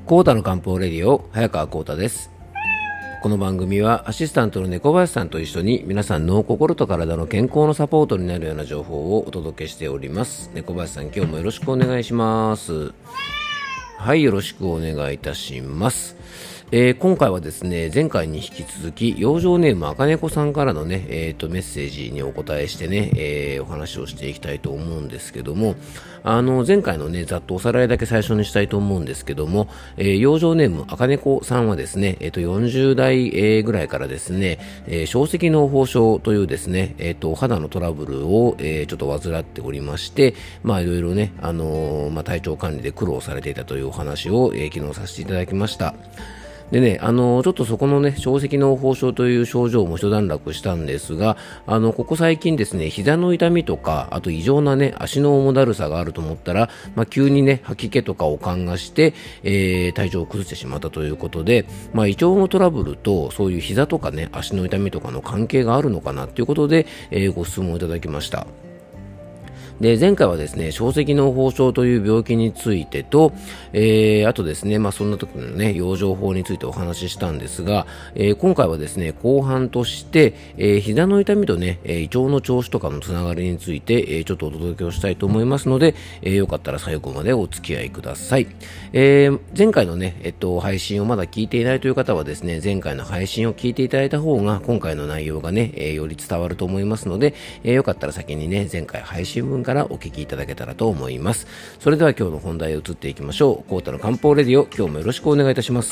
コータの漢方レディオ、早川コータです。この番組はアシスタントの猫林さんと一緒に皆さんの心と体の健康のサポートになるような情報をお届けしております。猫林さん、今日もよろしくお願いします。はい、よろしくお願いいたします。今回はですね、前回に引き続き養生ネームあかねこさんからのね、メッセージにお答えしてね、お話をしていきたいと思うんですけども、前回のね、ざっとおさらいだけ最初にしたいと思うんですけども、養生ネームあかねこさんはですね、40代、ぐらいからですね、小石脳胞症というですね、お肌のトラブルを、ちょっと患っておりまして、いろいろね、体調管理で苦労されていたというお話を、昨日させていただきました。でね、ちょっとそこのね、小石脳胞症という症状も一段落したんですが、ここ最近ですね、膝の痛みとか、あと異常なね、足の重だるさがあると思ったら、急にね、吐き気とかを緩和して、体調を崩してしまったということで、胃腸のトラブルと、そういう膝とかね、足の痛みとかの関係があるのかなということで、ご質問をいただきました。で、前回はですね、小石脳胞症という病気についてと、あとですね、そんな時のね、養生法についてお話ししたんですが、今回はですね、後半として、膝の痛みとね、胃腸の調子とかのつながりについて、ちょっとお届けをしたいと思いますので、よかったら最後までお付き合いください。前回のね、配信をまだ聞いていないという方はですね、前回の配信を聞いていただいた方が、今回の内容がね、より伝わると思いますので、よかったら先にね、前回配信分からお聞きいただけたらと思います。それでは今日の本題へ移っていきましょう。コータの漢方レディオ、今日もよろしくお願いいたします。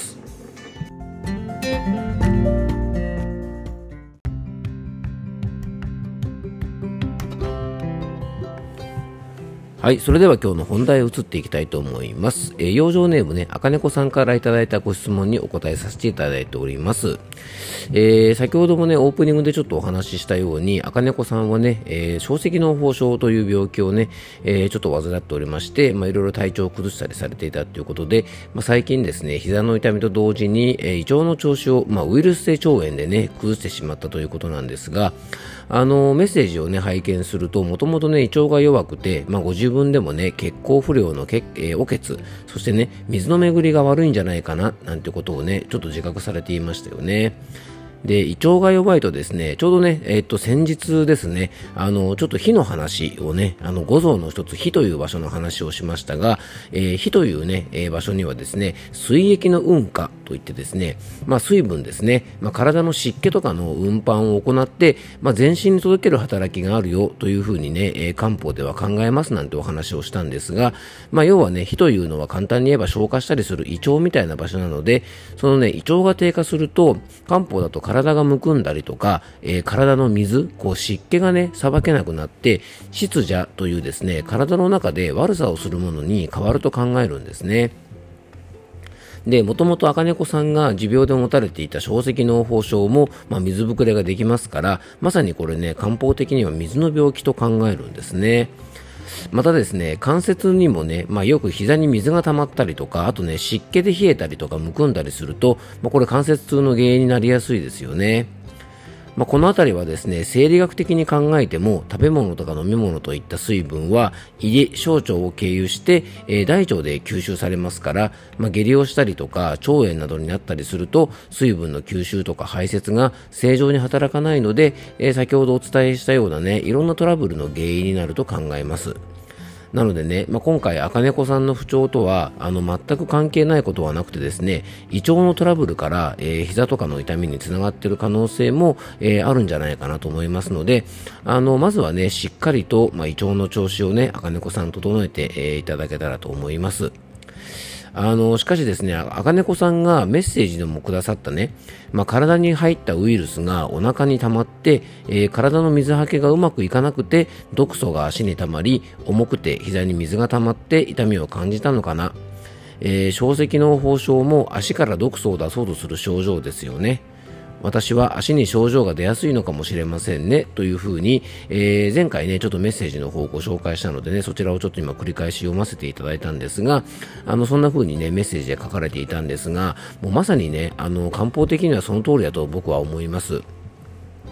はい、それでは今日の本題へ移っていきたいと思います。養生ネームね、あかねこさんからいただいたご質問にお答えさせていただいております。先ほどもね、オープニングでちょっとお話ししたように、あかねこさんはね、小石脳胞症という病気をね、ちょっと患っておりまして、いろいろ体調を崩したりされていたということで、最近ですね、膝の痛みと同時に、胃腸の調子を、ウイルス性腸炎でね、崩してしまったということなんですが、メッセージをね、拝見すると、もともとね、胃腸が弱くて、ご自分でもね、血行不良のお血、そしてね、水の巡りが悪いんじゃないかな、なんてことをね、ちょっと自覚されていましたよね。で、胃腸が弱いとですね、ちょうどね、先日ですね、ちょっと火の話をね、五臓の一つ、火という場所の話をしましたが、火というね、場所にはですね、水液の運化といってですね、水分ですね、体の湿気とかの運搬を行って、全身に届ける働きがあるよというふうにね、漢方では考えますなんてお話をしたんですが、要はね、火というのは簡単に言えば消化したりする胃腸みたいな場所なので、そのね、胃腸が低下すると、漢方だと体がむくんだりとか、体の水、湿気がね、さばけなくなって、湿邪というですね、体の中で悪さをするものに変わると考えるんですね。で、もともとあかねこさんが持病で持たれていた小石脳胞症も、水ぶくれができますから、まさにこれね、漢方的には水の病気と考えるんですね。またですね、関節にもね、よく膝に水が溜まったりとか、あとね、湿気で冷えたりとかむくんだりすると、これ関節痛の原因になりやすいですよね。このあたりはですね、生理学的に考えても、食べ物とか飲み物といった水分は胃で小腸を経由して、大腸で吸収されますから、下痢をしたりとか腸炎などになったりすると、水分の吸収とか排泄が正常に働かないので、先ほどお伝えしたようなね、いろんなトラブルの原因になると考えます。なのでね、今回あかねこさんの不調とは全く関係ないことはなくてですね、胃腸のトラブルから、膝とかの痛みにつながっている可能性も、あるんじゃないかなと思いますので、まずはね、しっかりと、胃腸の調子をね、あかねこさん整えて、いただけたらと思います。しかしですね、あかねこさんがメッセージでもくださったね、体に入ったウイルスがお腹に溜まって、体の水はけがうまくいかなくて、毒素が足に溜まり、重くて膝に水が溜まって痛みを感じたのかな。小石脳胞症も足から毒素を出そうとする症状ですよね。私は足に症状が出やすいのかもしれませんねというふうに、前回ねちょっとメッセージの方をご紹介したのでね、そちらをちょっと今繰り返し読ませていただいたんですが、そんな風にねメッセージで書かれていたんですが、もうまさにね漢方的にはその通りだと僕は思います。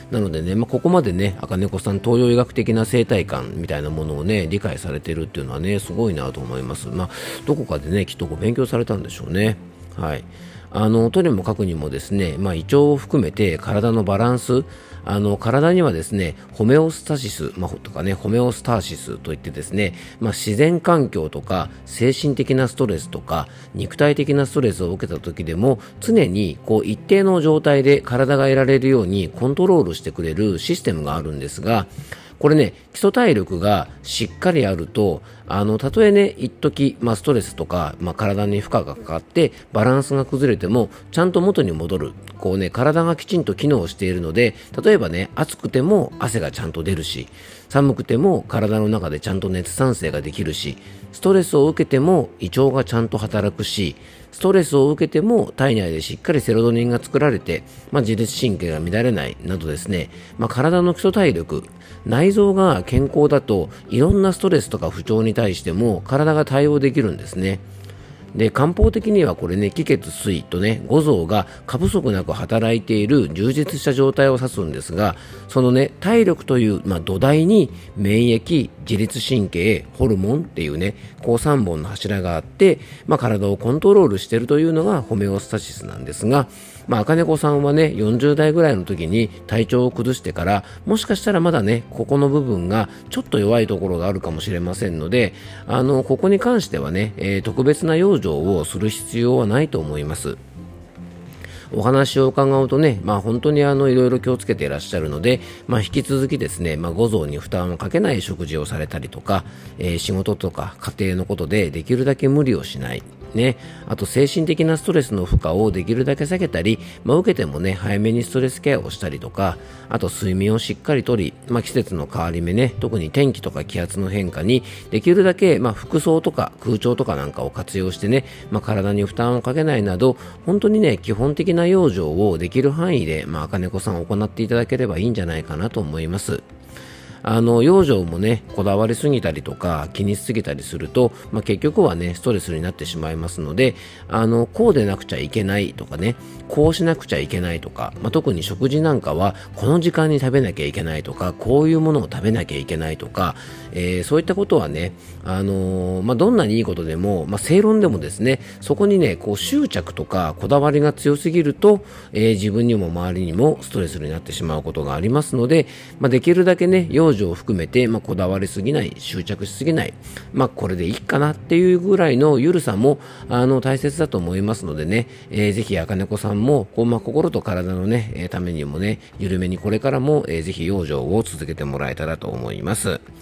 なのでね、ここまでね、赤猫さん東洋医学的な生態観みたいなものをね、理解されてるっていうのはね、すごいなと思います。どこかでね、きっと勉強されたんでしょうね。はい。とにもかくにもですね、胃腸を含めて体のバランス、体にはですね、ホメオスタシス、とかね、ホメオスターシスといってですね、自然環境とか精神的なストレスとか肉体的なストレスを受けた時でも常に一定の状態で体が得られるようにコントロールしてくれるシステムがあるんですが、これね、基礎体力がしっかりあると、たとえね、一時、ストレスとか、体に負荷がかかって、バランスが崩れても、ちゃんと元に戻る。体がきちんと機能しているので、例えばね、暑くても汗がちゃんと出るし、寒くても体の中でちゃんと熱産生ができるし、ストレスを受けても胃腸がちゃんと働くし、ストレスを受けても体内でしっかりセロトニンが作られて、自律神経が乱れないなどですね、体の基礎体力、内臓が健康だといろんなストレスとか不調に対しても体が対応できるんですね。で、漢方的にはこれね、気血水とね、五臓が過不足なく働いている充実した状態を指すんですが、そのね、体力という、土台に免疫、自律神経、ホルモンっていうね、3本の柱があって、体をコントロールしているというのがホメオスタシスなんですが、赤猫さんはね、40代ぐらいの時に体調を崩してから、もしかしたらまだね、ここの部分がちょっと弱いところがあるかもしれませんので、ここに関してはね、特別な養生をする必要はないと思います。お話を伺うとね、本当にいろいろ気をつけていらっしゃるので、引き続きですね、五臓に負担をかけない食事をされたりとか、仕事とか家庭のことでできるだけ無理をしない。ね、あと精神的なストレスの負荷をできるだけ下げたり、受けてもね、早めにストレスケアをしたりとか、あと睡眠をしっかりとり、季節の変わり目ね、特に天気とか気圧の変化にできるだけ、服装とか空調とかなんかを活用してね、体に負担をかけないなど、本当にね、基本的な養生をできる範囲で、赤猫さん行っていただければいいんじゃないかなと思います。養生もね、こだわりすぎたりとか気にしすぎたりすると、結局はね、ストレスになってしまいますので、こうでなくちゃいけないとかね、こうしなくちゃいけないとか、特に食事なんかはこの時間に食べなきゃいけないとか、こういうものを食べなきゃいけないとか、そういったことはね、どんなにいいことでも、正論でもですね、そこにね、執着とかこだわりが強すぎると、自分にも周りにもストレスになってしまうことがありますので、できるだけね、養生を含めて、こだわりすぎない、執着しすぎない、これでいいかなっていうぐらいの緩さも大切だと思いますのでね、ぜひ赤猫さんも心と体のね、ためにもね、緩めにこれからも、ぜひ養生を続けてもらえたらと思います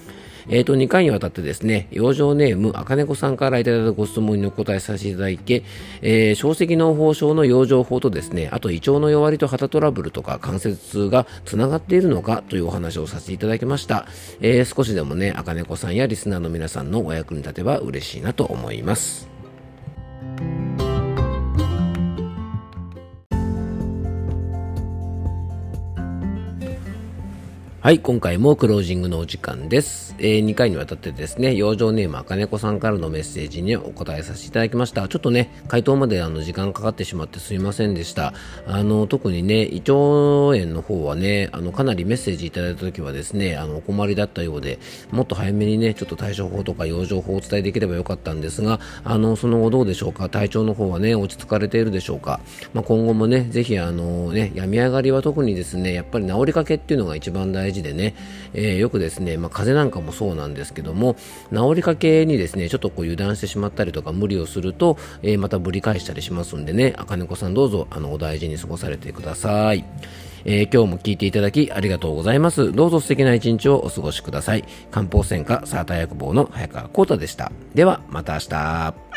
。2回にわたってですね、養生ネーム赤猫さんからいただいたご質問にお答えさせていただいて、小石脳胞症の養生法とですね、あと胃腸の弱りと肌トラブルとか関節痛がつながっているのかというお話をさせていただきました。少しでもね、赤猫さんやリスナーの皆さんのお役に立てば嬉しいなと思います。はい、今回もクロージングのお時間です。2回にわたってですね、養生ネーム赤猫さんからのメッセージにお答えさせていただきました。ちょっとね、回答まで時間かかってしまってすいませんでした。特にね、胃腸炎の方はね、かなりメッセージいただいた時はですね、お困りだったようで、もっと早めにね、ちょっと対処法とか養生法をお伝えできればよかったんですが、その後どうでしょうか。体調の方はね、落ち着かれているでしょうか。今後もね、ぜひ病み上がりは特にですね、やっぱり治りかけっていうのが一番大事でね、よくですね、風邪なんかもそうなんですけども、治りかけにですね、ちょっと油断してしまったりとか無理をすると、またぶり返したりしますんでね、赤猫さんどうぞお大事に過ごされてください。今日も聞いていただきありがとうございます。どうぞ素敵な一日をお過ごしください。漢方専科サーター薬房の早川浩太でした。ではまた明日。